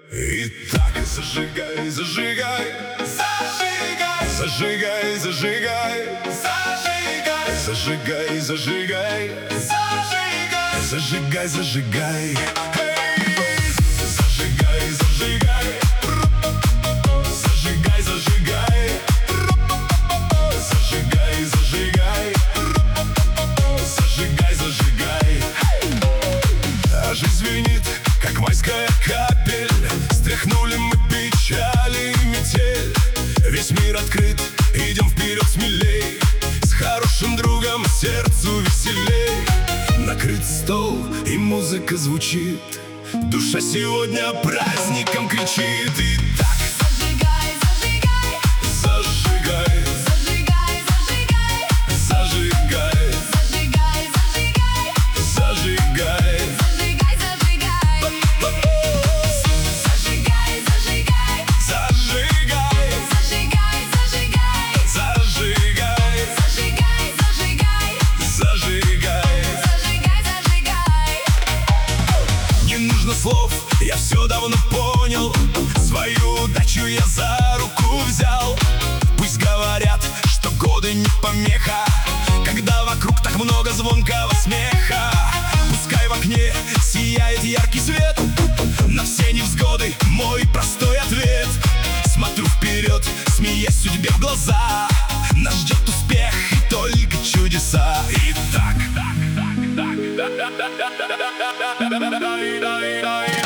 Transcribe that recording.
Итак, зажигай, зажигай, зажигай, зажигай, зажигай, зажигай, зажигай, зажигай, зажигай, зажигай, зажигай, зажигай, зажигай, зажигай, зажигай, зажигай, зажигай, зажигай. А жизнь звенит, как майская капель. Стряхнули мы печали и метель. Весь мир открыт, идем вперед смелей. С хорошим другом сердцу веселей. Накрыт стол и музыка звучит. Душа сегодня праздником кричит. И так Зажигай, зажигай, зажигай, зажигай, зажигай, зажигай, зажигай, зажигай, зажигай, зажигай, зажигай, зажигай, зажигай, зажигай, зажигай, зажигай, зажигай, зажигай. зажигай, зажигай. Не нужно слов, я все давно понял. Свою удачу я за руку взял. Пусть говорят, что годы не помеха, когда вокруг так много звонкого смеха. Пускай в окне сияет яркий свет. На все невзгоды мой простой ответ. Смотрю вперед, смеясь судьбе в глаза. Нас ждет успех и только чудеса. И так, так, так, так, так, так, так, так, так, так, так, так, так, так, так, так, так.